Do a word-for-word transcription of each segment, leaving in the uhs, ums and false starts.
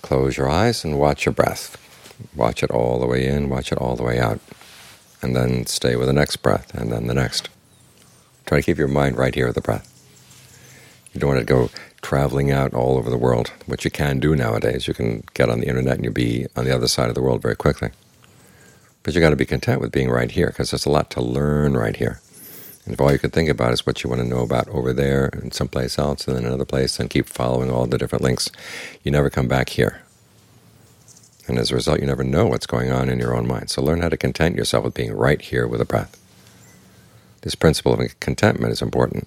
Close your eyes and watch your breath. Watch it all the way in, watch it all the way out. And then stay with the next breath, and then the next. Try to keep your mind right here with the breath. You don't want to go traveling out all over the world, which you can do nowadays. You can get on the internet and you'll be on the other side of the world very quickly. But you've got to be content with being right here, because there's a lot to learn right here. And if all you can think about is what you want to know about over there and someplace else and then another place, and keep following all the different links, you never come back here. And as a result, you never know what's going on in your own mind. So learn how to content yourself with being right here with the breath. This principle of contentment is important,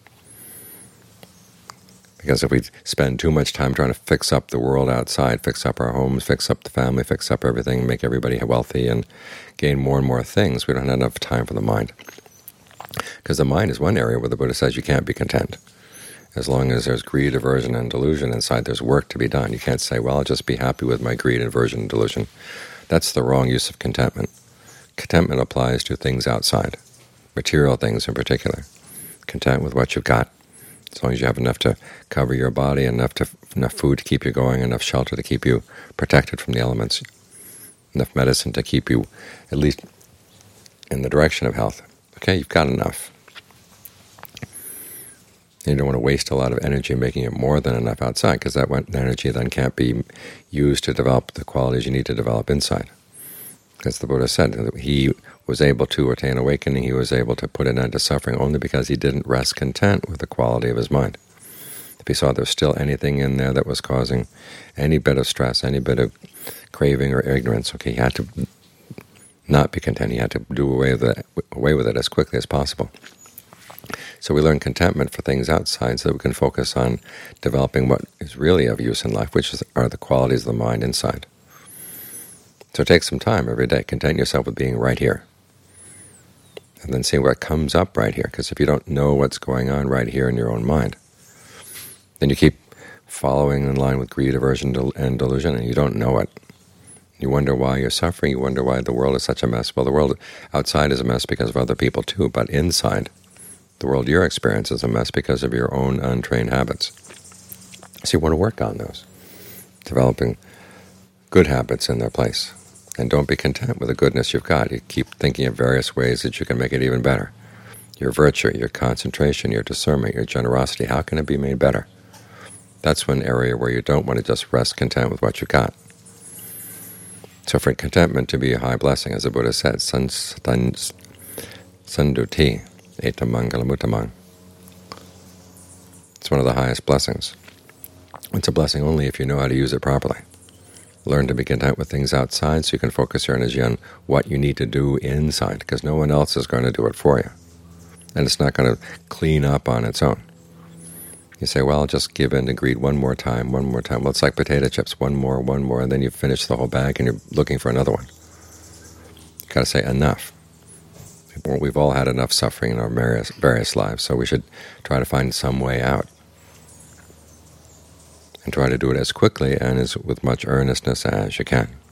because if we spend too much time trying to fix up the world outside, fix up our homes, fix up the family, fix up everything, make everybody wealthy, and gain more and more things, we don't have enough time for the mind. Because the mind is one area where the Buddha says you can't be content. As long as there's greed, aversion, and delusion inside, there's work to be done. You can't say, well, I'll just be happy with my greed, aversion, and delusion. That's the wrong use of contentment. Contentment applies to things outside, material things in particular. Content with what you've got. As long as you have enough to cover your body, enough to enough food to keep you going, enough shelter to keep you protected from the elements, enough medicine to keep you at least in the direction of health. Okay, you've got enough. You don't want to waste a lot of energy making it more than enough outside, because that energy then can't be used to develop the qualities you need to develop inside. As the Buddha said, that he was able to attain awakening, he was able to put an end to suffering only because he didn't rest content with the quality of his mind. If he saw there was still anything in there that was causing any bit of stress, any bit of craving or ignorance, okay, he had to not be content. He had to do away with it, away with it as quickly as possible. So we learn contentment for things outside so that we can focus on developing what is really of use in life, which is, are the qualities of the mind inside. So take some time every day. Content yourself with being right here. And then see what comes up right here. Because if you don't know what's going on right here in your own mind, then you keep following in line with greed, aversion, and delusion, and you don't know it. You wonder why you're suffering. You wonder why the world is such a mess. Well, the world outside is a mess because of other people too, but inside, the world you're experiencing is a mess because of your own untrained habits. So you want to work on those, developing good habits in their place. And don't be content with the goodness you've got. You keep thinking of various ways that you can make it even better. Your virtue, your concentration, your discernment, your generosity, how can it be made better? That's one area where you don't want to just rest content with what you've got. So for contentment to be a high blessing, as the Buddha said, Sanduti etamangalamuttamang. It's one of the highest blessings. It's a blessing only if you know how to use it properly. Learn to be content with things outside so you can focus your energy on what you need to do inside, because no one else is going to do it for you. And it's not going to clean up on its own. You say, well, I'll just give in to greed one more time, one more time. Well, it's like potato chips, one more, one more, and then you finish the whole bag and you're looking for another one. You've got to say, enough. We've all had enough suffering in our various, various lives, so we should try to find some way out. And try to do it as quickly and as with much earnestness as you can.